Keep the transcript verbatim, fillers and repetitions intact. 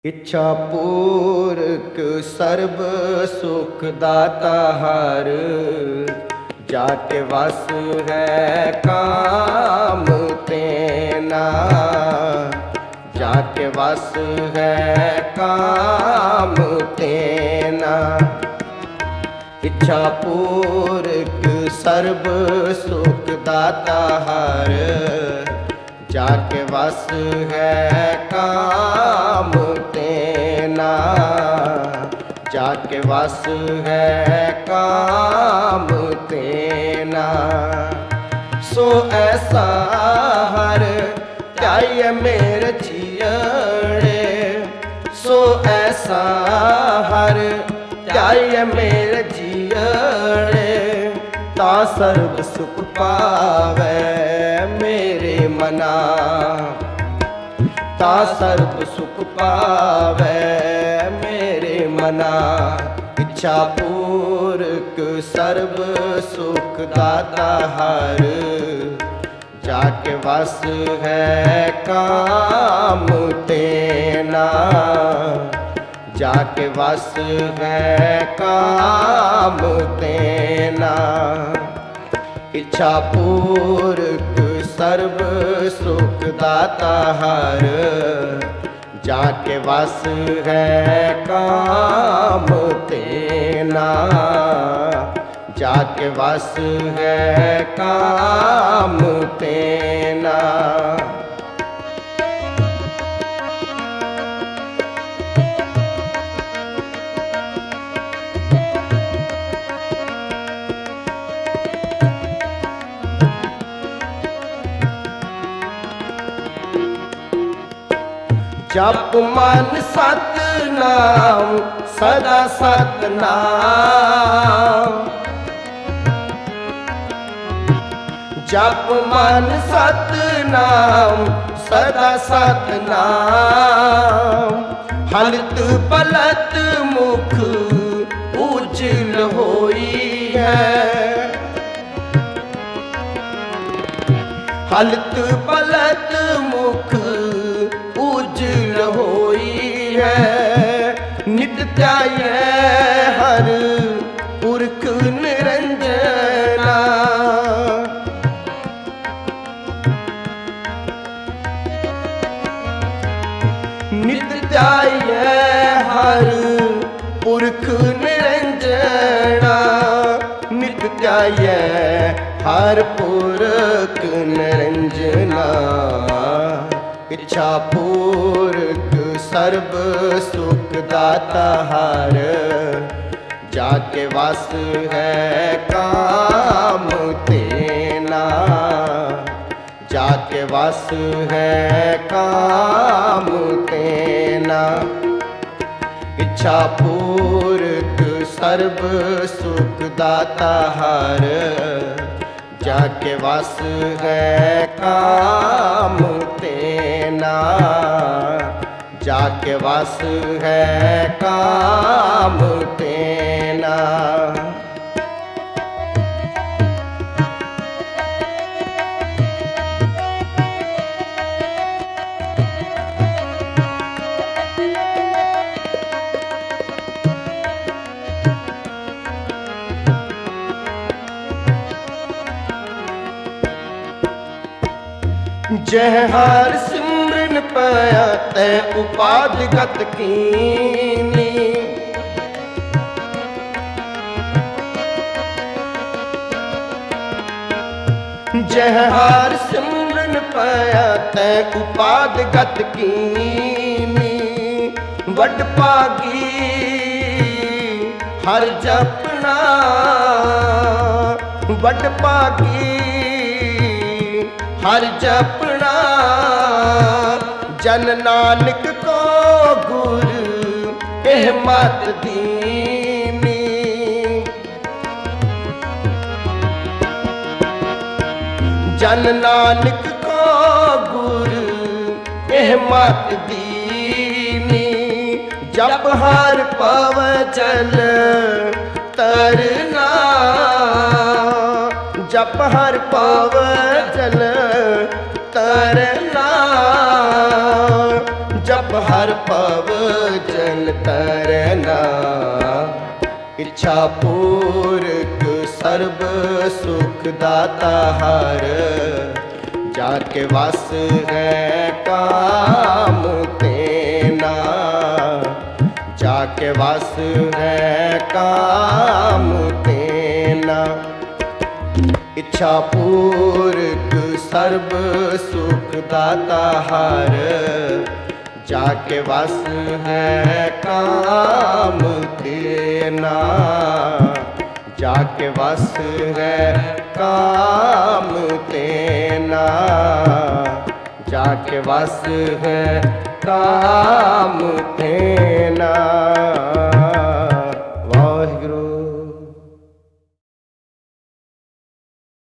इच्छा पूरक सर्ब सुख दाता हर, जाके वस है काम तेना, जाके वस है काम तेना। इच्छा पूरक सर्ब सुख दाता हर, जाके वस है काम तेना, जाके वस है काम तेना। सो ऐसा हर ध्याय मेरे जियड़े, सो ऐसा हर ध्याय मेरे जियड़े, ता सर्ब सुख पावे मेरे मना, ता सर्ब सुख पावे मेरे मना। इच्छा पूरक सर्ब सुख दाता हर, जाके वस है काम तेना, जाके वस है काम तेना। इच्छा पूरक सर्ब सुख दाता हर, जाके वस है काम तेना, जाके वस है काम तेना। जप मन सतनाम सदा सतनाम, जप मन सतनाम सदा सतनाम। हलत पलत मुख उजल होई है, हलत पलत मुख उजल होई है। नित ध्याय हर पुरख निरंजना, नित ध्याय हर पुरख निरंजना, नित ध्याय हर पुरख निरंजना। इच्छा पूरक सर्ब सुख दाता हर, जाके वस है काम तेना, जाके वस है काम तेना। इच्छा पूरक सर्ब सुख दाता हर, जाके वस है काम तेना, जाके वस है काम तेना। जह हार सिमरन पाया तै उपाध गत कीनी, जह हार सिमरन पाया तै उपाध गत कीनी। वड भागी हर जपना, वड भागी हर जपना। जन नानक को गुर एह मत दीनी, जन नानक को गुर एह मत दीनी। जप हर पव जल तरना, जप हर पव जल तरना, जप हर पव जन तरना। इच्छा पूरक सर्व सुख दाता हर, जाके वास है काम तेना। जाके वास है काम तेना। इच्छा पूरक सर्व सुख दाता हर, जाके वास है काम तेना। जाके वास है काम तेना। जाके वास है काम तेना।